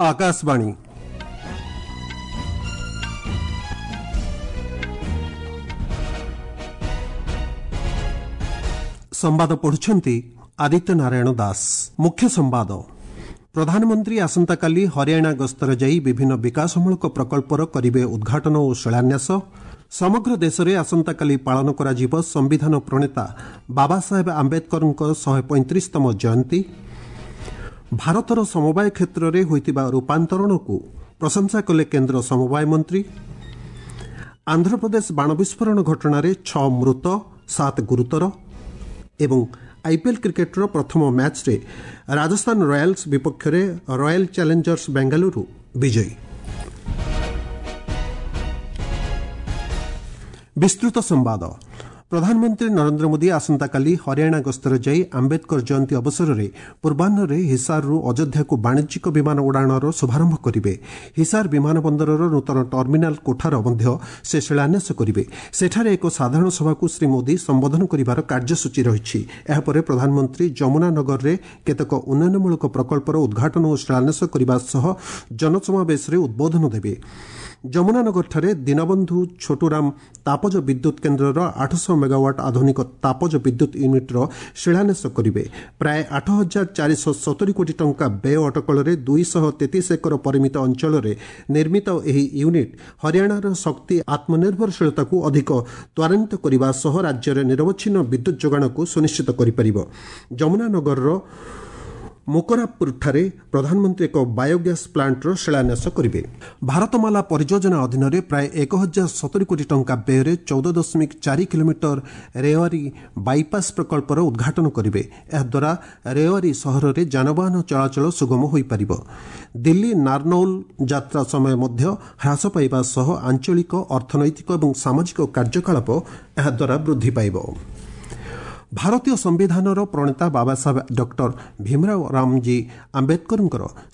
आकाशवाणी संवाद पढ़ुछंती आदित्य नारायण दास। मुख्य संवाद। प्रधानमंत्री आसंताकाली हरियाणा गस्तर जाई विभिन्न विकासमूलक प्रकल्पर करिवे उद्घाटन और शिलान्यास। समग्र देश में आसंताकाली पालन करा संविधान प्रणेता बाबा साहेब आंबेडकर 135तम जयंती। भारतर समवाय क्षेत्र में होइतिबा रूपांतरण को प्रशंसा कले केंद्र समवाय मंत्री। आंध्र प्रदेश बाण विस्फोरण घटना 6 मृत 7 गुरुतर। एवं आईपीएल क्रिकेटर प्रथम मैच रे राजस्थान रॉयल्स विपक्ष में रॉयल चैलेंजर्स बेंगलुरु विजयी। विस्तृत संवाद। प्रधानमंत्री नरेंद्र मोदी आसंताकाली हरियाणा गस्तर जाई आंबेडकर जयंती अवसर में पूर्वाह्न हिसारु अयोध्या को वाणिज्यिक विमान उड़ाणर शुभारंभ करेंगे। हिसार विमान बंदरर नूतन टर्मिनाल कोठार मध्य से शिलान्यास करेंगे। सेठारे एक साधारण सभा को श्री मोदी संबोधन करिवार कार्यसूची रही। एहापर प्रधानमंत्री जमुनानगर में केतक उन्नयनमूलक प्रकल्पर उद्घाटन और शिलान्यास करने सह जनसमावेश में उद्बोधन देवे। जमुनानगर दीनबंधु छोटूराम तापज विद्युत केन्द्रर 800 मेगावाट आधुनिक तापज विद्युत यूनिट्र शिलान्यास करेंगे। प्राय 8,470 कोटी टंका व्यय अटकल 233 एकर परिमित अंचल में निर्मित यह यूनिट हरियाणार शक्ति आत्मनिर्भरशीलता को अधिक त्वरान्वित करने सह राज्य में निरवच्छिन्न विद्युत जोगाण को सुनिश्चित कर। जमुनानगर मोकरापुर ठारे प्रधानमंत्री एक बायोगैस प्लांटर शिलान्यास करेंगे। भारतमाला परियोजना अधीन प्राय 1,070 कोटी टंका व्यय 14.4 किलोमीटर रेवारी बाईपास प्रकल्पर उद्घाटन करेंगे। एहाद्वारा रेवारी सहर में जानवाहन चलाचल सुगम हो पार। दिल्ली नारनौल यात्रा समय मध्य ह्रास पाइबा सह आंचलिक अर्थनैतिक और सामाजिक कार्यकलाप एहाद्वारा वृद्धि पाइब। भारतीय संविधानर प्रणेता बाबा साहेब डॉक्टर भीमराव रामजी आंबेडकर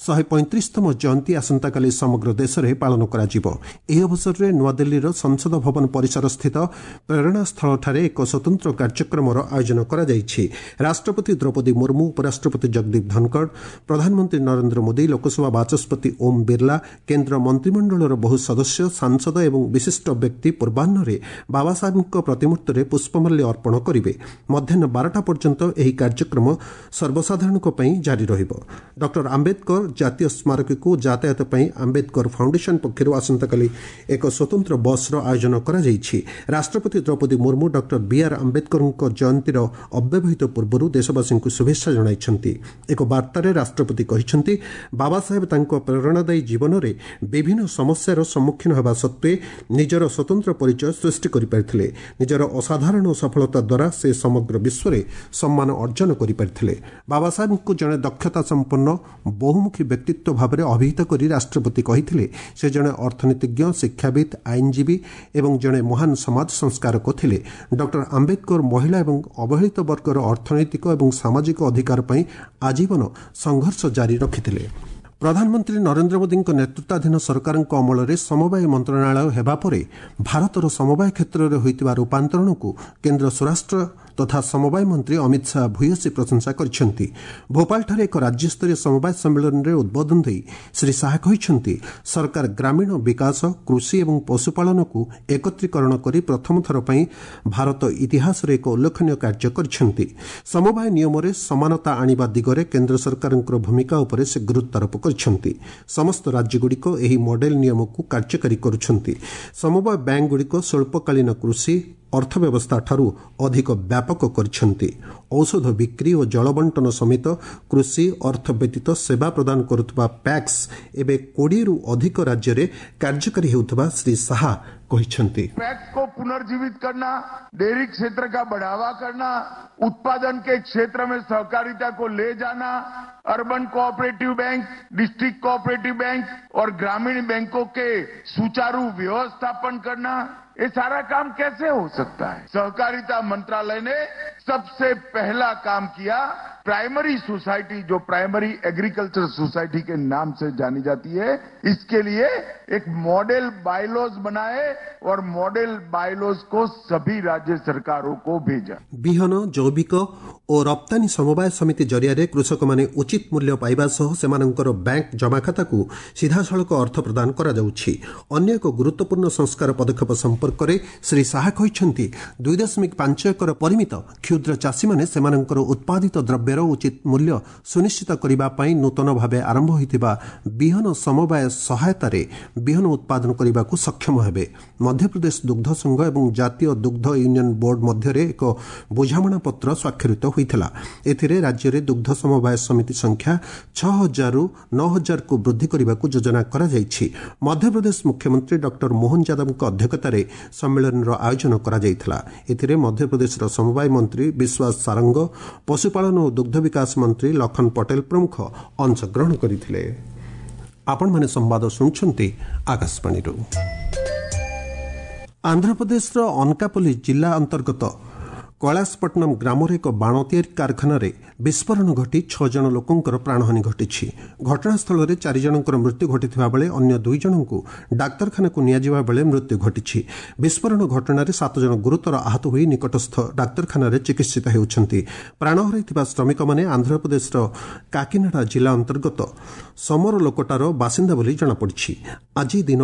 135तम जयंती आसंताकाली समग्र देश में पालन करा। अवसर में नुआदिल्लीर संसद भवन परिसर स्थित प्रेरणा स्थल एक स्वतंत्र कार्यक्रम आयोजन करा। राष्ट्रपति द्रौपदी मुर्मू, उपराष्ट्रपति जगदीप धनखड़, प्रधानमंत्री नरेंद्र मोदी, लोकसभा बाचस्पति ओम बिरला, केन्द्र मंत्रिमंडलर बहु सदस्य, सांसद और विशिष्ट व्यक्ति पूर्वाह्न बाबा साहेब प्रतिमूर्ति में पुष्पमाल्य अर्पण करेंगे। मध्याह्न 12टा पर्यंत यह कार्यक्रम सर्वसाधारण जारी रहिबो। डॉक्टर आंबेडकर जातीय स्मारक को यातायात पई आंबेडकर फाउंडेशन पक्षर आसंताकाली एक स्वतंत्र बस आयोजन करा। राष्ट्रपति द्रौपदी मुर्मू डॉक्टर बीआर आंबेडकर जयंतीर अव्यवहित पूर्व देशवासी को शुभेच्छा जणाइछन्ति। एक वार्तारे राष्ट्रपति कहिछन्ति बाबा साहेब तांको प्रेरणादायी जीवन में विभिन्न समस्यार सम्मुखीन होगा सत्वे निजर स्वतंत्र परिचय सृष्टि करि पारथिले। निजर असाधारण सफलता द्वारा से समग्र विश्व में सम्मान अर्जन करिपारथिले। बाबा साहेब को जड़े दक्षता संपन्न बहुमुखी व्यक्तित्व भाव में अभिहित करी राष्ट्रपति कहिथिले से जड़े अर्थनीतिज्ञ, शिक्षाविद, आईनजीवी एवं जड़े महान समाज संस्कारक थिले। डॉक्टर आंबेडकर महिला एवं अवहेलित वर्गर अर्थनैतिक और सामाजिक अधिकार पई आजीवन संघर्ष जारी रखिथिले। प्रधानमंत्री नरेंद्र मोदी नेतृत्वाधीन सरकार अमल समवाय मंत्रणालय हेबा परे भारतर समवाय क्षेत्र में होइतिबा रूपांतरण को केंद्र स्वराष्ट्र तथा समवाय मंत्री अमित शाह भूयसी प्रशंसा करिसेंति। भोपाल ठारे एक राज्यस्तरीय समवाय सम्मेलन में उद्बोधन देई श्री शाह कहिसेंति सरकार ग्रामीण विकास, कृषि एवं पशुपालन को एकत्रीकरण करी प्रथम थर पई भारत इतिहास रे एक उल्लेखनीय कार्य करिसेंति। समवाय नियम रे समानता आनिबा दिगरे केंद्र सरकार भूमिका उपरे से गुरुत्वारोप करिसेंति। समस्त राज्यगुड़िक एही मॉडेल नियम को कार्यकारी करुछंती। समवाय बैंक गुड़िक स्वल्पकालीन कृषि अर्थव्यवस्था ठारू अधिक व्यापक करिसेंति। औषध बिक्री और जलबंटन समेत कृषि अर्थ व्यतीत सेवा प्रदान करुवा पैक्स एवं 20 रु अधिक राज्य में कार्यकारी होउथबा श्री शाह कहिसेंति। पैक्स को पुनर्जीवित करना, डेयरी क्षेत्र का बढ़ावा करना, उत्पादन के क्षेत्र में सहकारिता को ले जाना, urban cooperative bank, district cooperative bank और ग्रामीण बैंकों के सुचारू व्यवस्थापन करना, ये सारा काम कैसे हो सकता है? सहकारिता मंत्रालय ने सबसे पहला काम किया प्राइमरी सोसाइटी जो प्राइमरी एग्रीकल्चर सोसाइटी के नाम से जानी जाती है, इसके लिए एक मॉडल बायलॉज बनाए और मॉडल बायलॉज को सभी राज्य सरकारों को भेजा। बिहन जैविक और रप्तानी समवाय समिति जरिया कृषक माने उचित मूल्य पाइबा सह सेमानंकर बैंक जमा खाता को सीधासलख अर्थ प्रदान करा जाउछि। अन्य एक गुरुत्वपूर्ण संस्कार पदक्षेप संपर्क में श्री शाह कहते 2.5 एकर परिमित क्षुद्र चाषी माने सेमानंकर उत्पादित द्रव्यर उचित मूल्य सुनिश्चित करने नूतन भाव आरंभ होता बिहन समवाय सहायतार बिहन उत्पादन करने को सक्षम हेबे। मध्यप्रदेश दुग्ध संघ और जातीय दुग्ध यूनियन बोर्ड मध्य एक बुझामणा पत्र स्वाक्षरित होता। एथिरे राज्य में दुग्ध समवाय समिति संख्या 6,000 रु 9,000 को वृद्धि करने को योजना करा जायछि। मध्यप्रदेश मुख्यमंत्री डॉक्टर मोहन यादव अध्यक्षतार सम्मेलन आयोजन करा जायथिला। एथिरे मध्यप्रदेश समवाय मंत्री विश्वास सारंग, पशुपालन और दुग्ध विकास मंत्री लखन पटेल प्रमुख अंशग्रहण करथिले। आपण माने संवाद सुनछन्ती आकाशवाणी। आंध्रप्रदेश अनकापल्ली जिला अंतर्गत कैलासपट्टनम ग्रामर एक बाण तैयारी कारखाना विस्फोरण घटी 6 जन लोकंकर प्राणहानि घटी। घटनास्थल में 4 जनकर मृत्यु घटी बेले अन्य 2 जन को डाक्तरखाना को नियाजिबा बेले मृत्यु घटी। विस्फोरण घटना 7 जन गुरुतर आहत होई निकटस्थ डाक्तरखाना चिकित्सित होउछन्ति। प्राण हराइथिबा श्रमिक माने आंध्रप्रदेश काकिनाडा जिला अंतर्गत समर लोकटार बासिंदा बोली जଣାपड़ी। आज दिन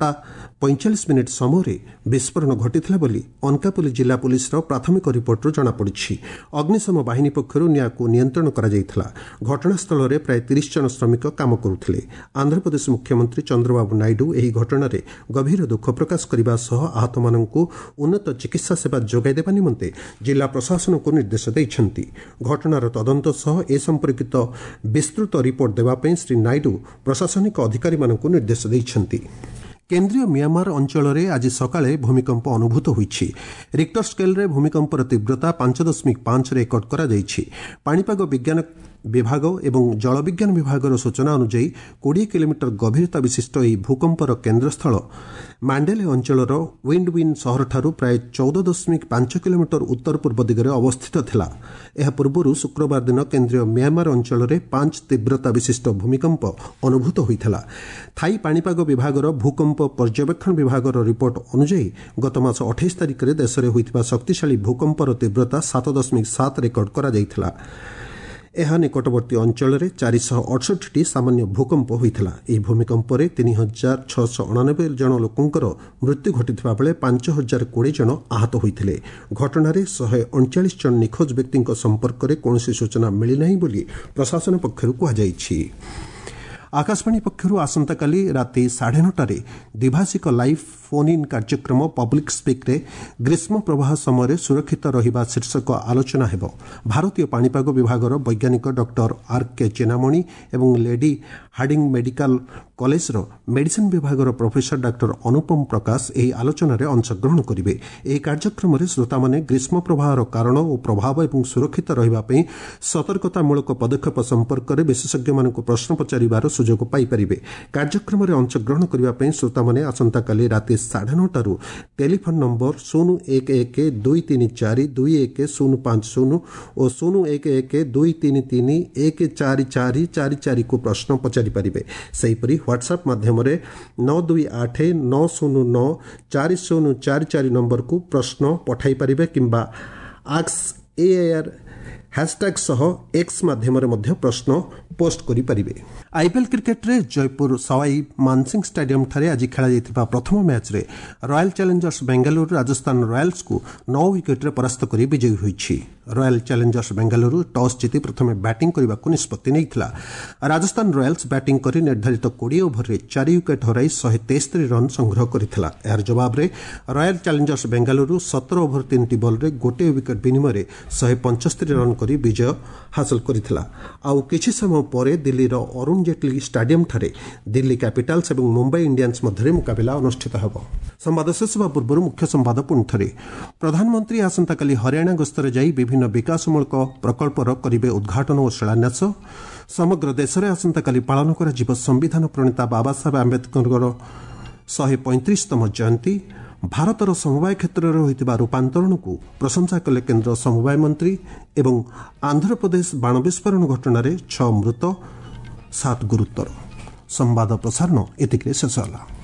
12:45 समय विस्फोरण घटी बोली अनकापल्ली जिला पुलिस प्राथमिक रिपोर्ट जଣାपड़ी। अग्निशम बाहिनी पक्षर निया को नियंत्रण करा जायथिला। घटनास्थल में प्राय 30 जन श्रमिक काम करुथिले। आंध्रप्रदेश मुख्यमंत्री चंद्रबाबू नायडू एही घटना रे गभीर दुख प्रकाश करने सह आहत माननकु उन्नत चिकित्सा सेवा जोगाई देबा निमंते जिला प्रशासन को निर्देश दैछन्ति। घटनार तदंत सह ए संपर्कित विस्तृत रिपोर्ट देबा पई श्री नायडू प्रशासनिक अधिकारी माननकु निर्देश दैछन्ति। केन्द्रीय म्यांमार अंचल में आज सकाळे भूमिकंप अनुभूत होईछि। रिक्टर स्केल रे भूमिकंपर तीव्रता 5.5 रेकर्ड करा जायछि। पाणीपाग विज्ञान विभाग एवं जल विज्ञान विभाग सूचना अनुसार 20 किलोमीटर गभीरता विशिष्ट यह भूकंपर केन्द्रस्थल मांडेले अंचलर विंडविन सहर ठारू प्राय 14.5 किलोमीटर उत्तर पूर्व दिगरे अवस्थित थिला। एहा पूर्वरु शुक्रवार दिन केन्द्रीय म्यांमार अंचल में 5 तीव्रता विशिष्ट भूमिकंप अनुभूत होइथिला। थाई पाणीपाग विभागर भूकंप पर्यवेक्षण विभागर रिपोर्ट अनुसार गत मास 28 तारिख में देश में होइथिबा शक्तिशाली भूकंपर तीव्रता 7.7 रेकर्ड करा जायथिला। यह निकटवर्ती अंचल में 468 सामान्य भूकंप होता। यह भूमिकंप 3,689 जन लोकंकर मृत्यु घटी बेले 5,020 जन आहत होते। घटना 139 जन निखोज व्यक्ति संपर्क में कौन सूचना मिलना बोली प्रशासन पक्षर कहुଯାଇଛି। आकाशवाणी पक्षर आसंताकाली राति 9:30 द्विभाषिक लाइव फोन इन कार्यक्रम पब्लिक स्पीक रे ग्रीष्म प्रवाह समय सुरक्षित रहिबा शीर्षक आलोचना हेबो। भारतीय पाणीपाग विभागर वैज्ञानिक डॉक्टर आर.के. चेनामणि एवं Lady Hardinge medical college medicine विभागर प्रोफेसर डॉक्टर अनुपम प्रकाश एही आलोचना रे अंशग्रहण करिवे। एही कार्यक्रम रे श्रोता माने ग्रीष्म प्रवाहर कारण और प्रभाव एवं सुरक्षित रहिबा पई सतर्कतामूलक पदक्षेप संपर्क में विशेषज्ञ मानक प्रश्न पचारिबार सुजोग पाई परिबे। कार्यक्रम रे अंशग्रहण करिबा पई श्रोता माने आसंताकाली राति 9:30 टेलीफोन नंबर 011-234-2150 और 011-233-14444 को प्रश्न पचारि परिबे। सेहीपरि व्हाट्सएप माध्यम 9289094044 नंबर को प्रश्न पठाई परिबे किंबा आस्क एआईआर हैशटैग सह एक्स माध्यम प्रश्न पोस्ट करि परिबे। आईपीएल क्रिकेट रे जयपुर सवाई मानसिंह स्टेडियम ठारे आज खेला जायतिबा प्रथम मैच रे Royal Challengers Bengaluru Rajasthan Royals को 9 विकेट रे परास्त करी विजयी होईछि। रॉयल चैलेंजर्स बेंगलुरु टॉस जीति प्रथमे बैटिंग करबा को निष्पत्ति नैथिला। राजस्थान रॉयल्स बैटिंग करी निर्धारित 20 ओभर रे 4 विकेट हराई 163 रन संग्रह करिथिला। यार जवाब रे Royal Challengers Bengaluru 17 over 3 ball रे गोटे विकेट बिनिमय रे 175 रन करी विजय हासिल करिथिला। आउ किछि समय परे दिल्ली रो अरुण जेटली स्टेडियम ठारे दिल्ली कैपिटल्स और मुंबई इंडियंस मध्य मुकाबला अनुष्ठित होब। संवाद शेष होगा पूर्व मुख्य संवाद पुणी थे। प्रधानमंत्री आसंताकाली हरियाणा गस्तर जाई विभिन्न विकासमूलक प्रकल्पर करिवे उद्घाटन और शिलान्यास। समग्र देश में आसंताकाली पालन करा संविधान प्रणेता बाबा साहेब आंबेडकर 135तम जयंती। ଭାରତର ସମବାୟ କ୍ଷେତ୍ରରେ ହୋଇଥିବା ରୂପାନ୍ତରଣକୁ ପ୍ରଶଂସା କଲେ କେନ୍ଦ୍ର ସମବାୟ ମନ୍ତ୍ରୀ ଏବଂ ଆନ୍ଧ୍ରପ୍ରଦେଶ ବାଣ ବିସ୍ଫୋରଣ ଘଟଣାରେ 6 ମୃତ 7 ଗୁରୁତର। ସମ୍ବାଦ ପ୍ରସାରଣ ଏତିକିରେ ଶେଷ ହେଲା।